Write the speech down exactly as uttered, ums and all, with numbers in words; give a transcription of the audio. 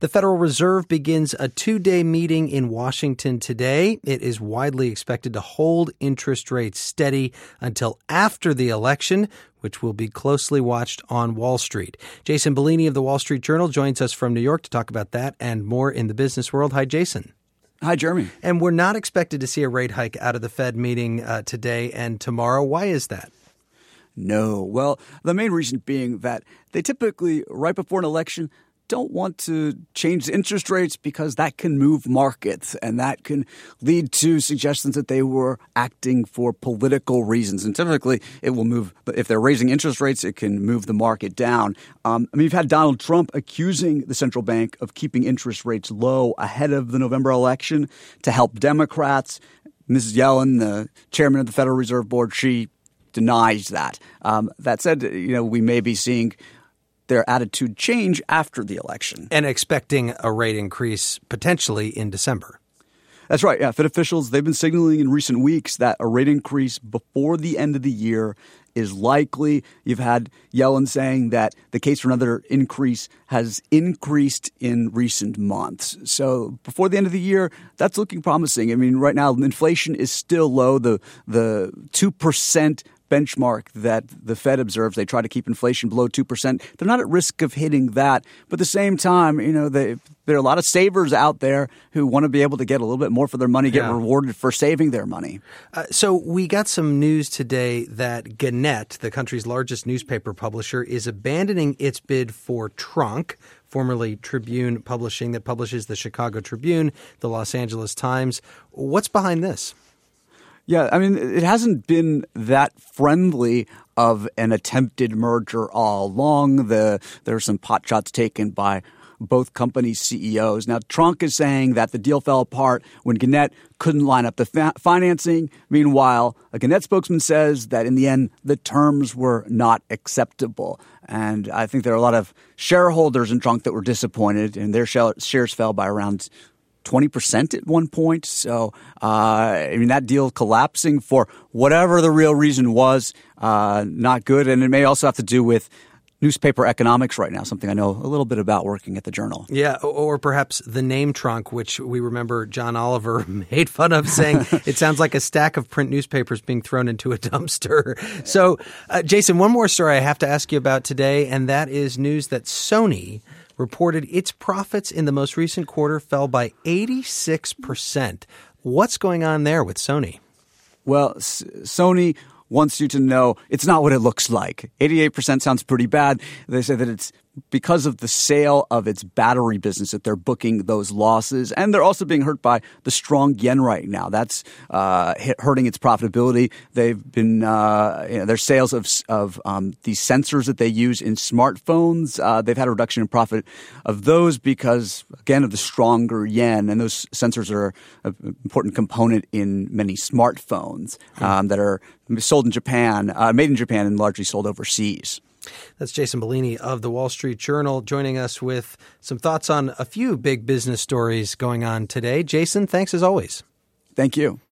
The Federal Reserve begins a two-day meeting in Washington today. It is widely expected to hold interest rates steady until after the election, which will be closely watched on Wall Street. Jason Bellini of the Wall Street Journal joins us from New York to talk about that and more in the business world. Hi, Jason. Hi, Jeremy. And we're not expected to see a rate hike out of the Fed meeting uh, today and tomorrow. Why is that? No. Well, the main reason being that they typically, right before an election, don't want to change interest rates because that can move markets and that can lead to suggestions that they were acting for political reasons. And typically it will move – if they're raising interest rates, it can move the market down. Um, I mean, you've had Donald Trump accusing the central bank of keeping interest rates low ahead of the November election to help Democrats. Missus Yellen, the chairman of the Federal Reserve Board, she denies that. Um, that said, you know, we may be seeing – their attitude change after the election. And expecting a rate increase potentially in December. That's right. Yeah, Fed officials, they've been signaling in recent weeks that a rate increase before the end of the year is likely. You've had Yellen saying that the case for another increase has increased in recent months. So before the end of the year, that's looking promising. I mean, right now, inflation is still low. The the two percent benchmark that the Fed observes, they try to keep inflation below two percent. They're not at risk of hitting that. But at the same time, you know, they, there are a lot of savers out there who want to be able to get a little bit more for their money, get yeah. rewarded for saving their money. Uh, so we got some news today that Gannett, the country's largest newspaper publisher, is abandoning its bid for Trunk, formerly Tribune Publishing, that publishes the Chicago Tribune, the Los Angeles Times. What's behind this? Yeah, I mean, it hasn't been that friendly of an attempted merger all along. The, there are some pot shots taken by both companies' C E Os. Now, Trunk is saying that the deal fell apart when Gannett couldn't line up the fa- financing. Meanwhile, a Gannett spokesman says that in the end, the terms were not acceptable. And I think there are a lot of shareholders in Trunk that were disappointed, and their shares fell by around twenty percent at one point. So, uh, I mean, that deal collapsing for whatever the real reason was, uh, not good. And it may also have to do with newspaper economics right now, something I know a little bit about working at the Journal. Yeah, or perhaps the name Trunk, which we remember John Oliver made fun of, saying it sounds like a stack of print newspapers being thrown into a dumpster. So, uh, Jason, one more story I have to ask you about today, and that is news that Sony reported its profits in the most recent quarter fell by eighty-six percent. What's going on there with Sony? Well, S- Sony wants you to know it's not what it looks like. eighty-eight percent sounds pretty bad. They say that it's because of the sale of its battery business that they're booking those losses. And they're also being hurt by the strong yen right now. That's uh, hurting its profitability. They've been uh, you know, their sales of of um, these sensors that they use in smartphones. Uh, they've had a reduction in profit of those because, again, of the stronger yen. And those sensors are an important component in many smartphones um, that are sold in Japan, uh, made in Japan, and largely sold overseas. That's Jason Bellini of the Wall Street Journal joining us with some thoughts on a few big business stories going on today. Jason, thanks as always. Thank you.